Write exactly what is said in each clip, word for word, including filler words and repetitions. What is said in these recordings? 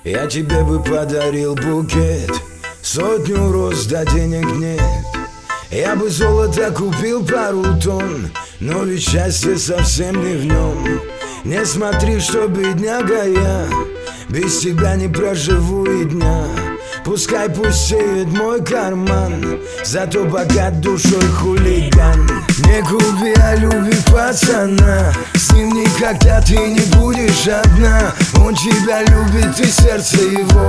Я тебе бы подарил букет, сотню роз, да денег нет. Я бы золото купил пару тонн, но ведь счастье совсем не в нем. Не смотри, что бедняга я, без тебя не проживу и дня. Пускай пустеет мой карман, зато богат душой хулиган. Не губи, а люби пацана, с ним никогда ты не будешь одна. Он тебя любит, и сердце его.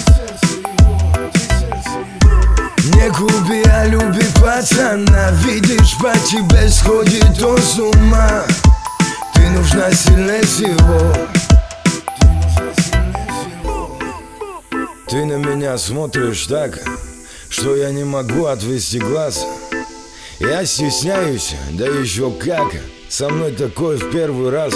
Не губи, а люби пацана, видишь, по тебе сходит он с ума. Ты нужна сильнее всего. Ты на меня смотришь так, что я не могу отвести глаз. Я стесняюсь, да еще как, со мной такое в первый раз.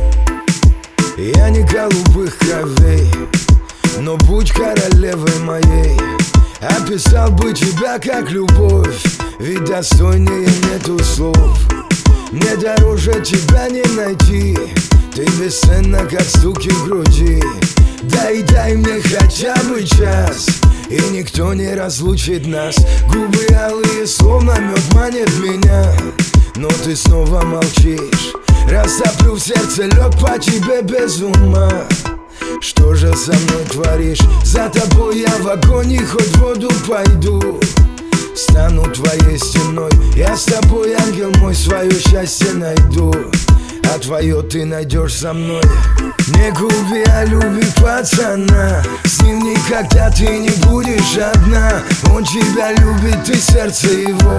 Я не голубых кровей, но будь королевой моей. Описал бы тебя как любовь, ведь достойнее нету слов. Мне дороже тебя не найти, ты бесценна, как стуки в груди. Дай, дай мне хотя бы час, и никто не разлучит нас. Губы алые, словно мед, манит меня, но ты снова молчишь. Растоплю в сердце лед по тебе без ума. Что же со мной творишь? За тобой я в огонь и хоть в воду пойду. Стану твоей стеной, я с тобой, ангел мой, свое счастье найду. А твое ты найдешь со мной. Не губи, а люби пацана, с ним никогда ты не будешь одна. Он тебя любит, и сердце его.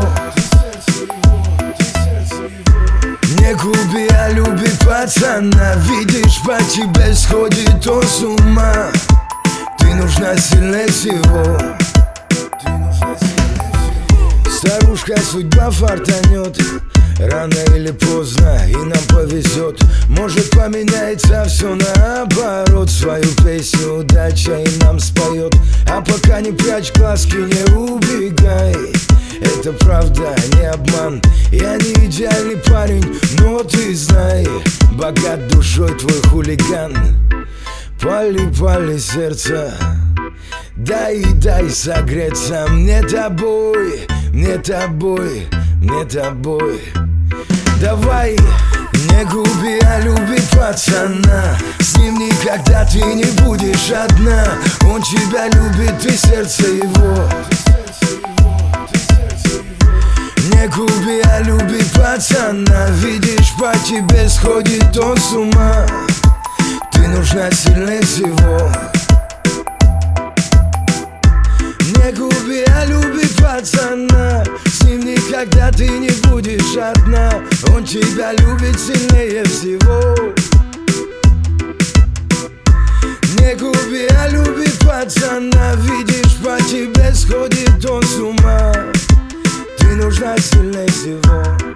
Не губи, а люби пацана, видишь, по тебе сходит он с ума. Ты нужна сильнее всего. Старушка, судьба фартанет, рано или поздно и нам повезет. Может, поменяется все наоборот. Свою песню удача и нам споет. А пока не прячь глазки, не убегай. Это правда, не обман. Я не идеальный парень, но ты знай, богат душой твой хулиган. Пали, пали сердце, дай, дай согреться. Мне тобой, мне тобой, мне тобой. Давай, не губи, а люби пацана, с ним никогда ты не будешь одна. Он тебя любит, и сердце его. Не губи, а люби пацана, видишь, по тебе сходит он с ума. Ты нужна сильнее всего. Не губи, а люби пацана, с ним никогда ты не будешь одна. Он тебя любит сильнее всего. Не губи, а люби пацана, видишь, по тебе сходит он с ума. Ты нужна сильнее всего.